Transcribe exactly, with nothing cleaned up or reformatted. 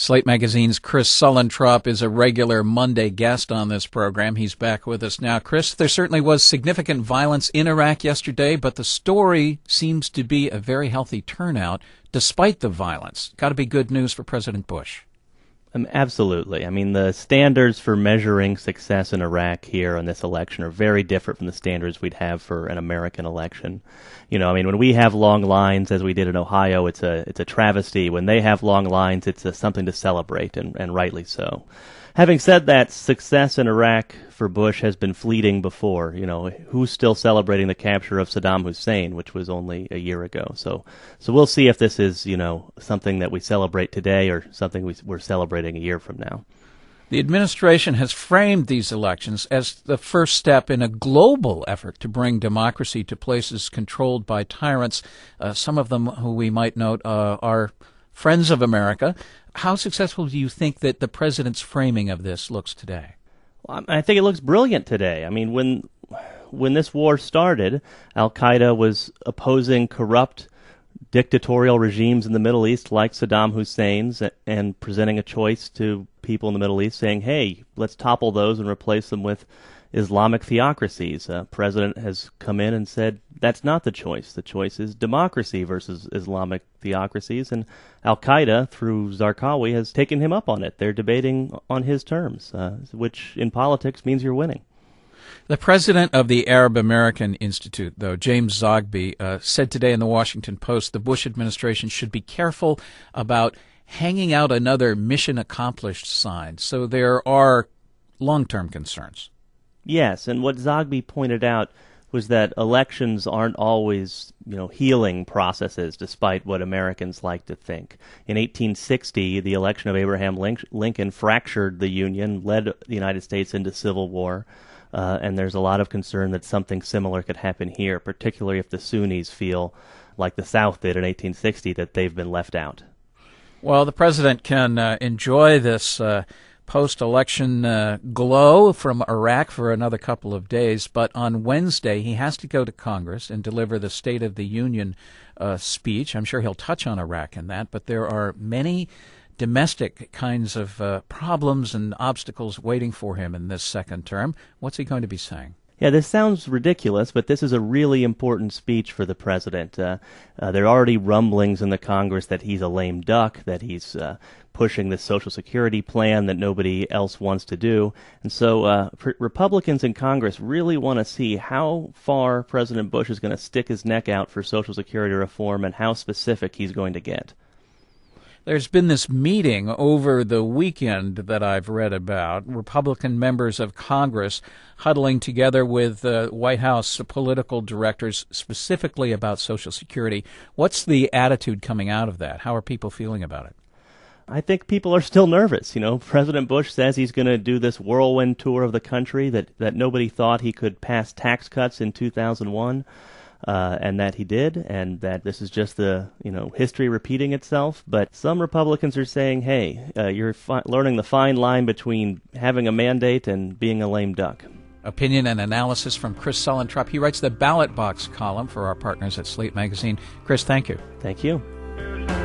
Slate Magazine's Chris Suellentrop is a regular Monday guest on this program. He's back with us now. Chris, there certainly was significant violence in Iraq yesterday, but the story seems to be a very healthy turnout despite the violence. Got to be good news for President Bush. Um, absolutely. I mean, the standards for measuring success in Iraq here on this election are very different from the standards we'd have for an American election. You know, I mean, when we have long lines, as we did in Ohio, it's a it's a travesty. When they have long lines, it's a, something to celebrate, and, and rightly so. Having said that, success in Iraq for Bush has been fleeting before. You know, who's still celebrating the capture of Saddam Hussein, which was only a year ago? So, so we'll see if this is, you know, something that we celebrate today or something we, we're celebrating a year from now. The administration has framed these elections as the first step in a global effort to bring democracy to places controlled by tyrants, uh, some of them who we might note uh, are friends of America. How successful do you think that the president's framing of this looks today? Well, I think it looks brilliant today. I mean, when when this war started, Al-Qaeda was opposing corrupt dictatorial regimes in the Middle East like Saddam Hussein's and presenting a choice to people in the Middle East saying, hey, let's topple those and replace them with Islamic theocracies. Uh, President has come in and said that's not the choice. The choice is democracy versus Islamic theocracies, and Al-Qaeda, through Zarqawi, has taken him up on it. They're debating on his terms, uh, which in politics means you're winning. The president of the Arab American Institute, though, James Zogby, uh, said today in the Washington Post the Bush administration should be careful about hanging out another mission accomplished sign. So there are long-term concerns. Yes, and what Zogby pointed out was that elections aren't always, you know, healing processes, despite what Americans like to think. In eighteen sixty, the election of Abraham Lincoln fractured the Union, led the United States into civil war, uh, and there's a lot of concern that something similar could happen here, particularly if the Sunnis feel, like the South did in eighteen sixty, that they've been left out. Well, the president can uh, enjoy this uh, post-election uh, glow from Iraq for another couple of days, but on Wednesday he has to go to Congress and deliver the State of the Union uh, speech. I'm sure he'll touch on Iraq in that, but there are many domestic kinds of uh, problems and obstacles waiting for him in this second term. What's he going to be saying? Yeah, this sounds ridiculous, but this is a really important speech for the president. Uh, uh, there are already rumblings in the Congress that he's a lame duck, that he's uh, pushing this Social Security plan that nobody else wants to do. And so uh, Republicans in Congress really want to see how far President Bush is going to stick his neck out for Social Security reform and how specific he's going to get. There's been this meeting over the weekend that I've read about, Republican members of Congress huddling together with uh, White House political directors specifically about Social Security. What's the attitude coming out of that? How are people feeling about it? I think people are still nervous. You know, President Bush says he's going to do this whirlwind tour of the country, that, that nobody thought he could pass tax cuts in two thousand one. Uh, and that he did, and that this is just the, you know, history repeating itself. But some Republicans are saying, hey, uh, you're fi- learning the fine line between having a mandate and being a lame duck. Opinion and analysis from Chris Suellentrop. He writes the Ballot Box column for our partners at Slate Magazine. Chris, thank you. Thank you.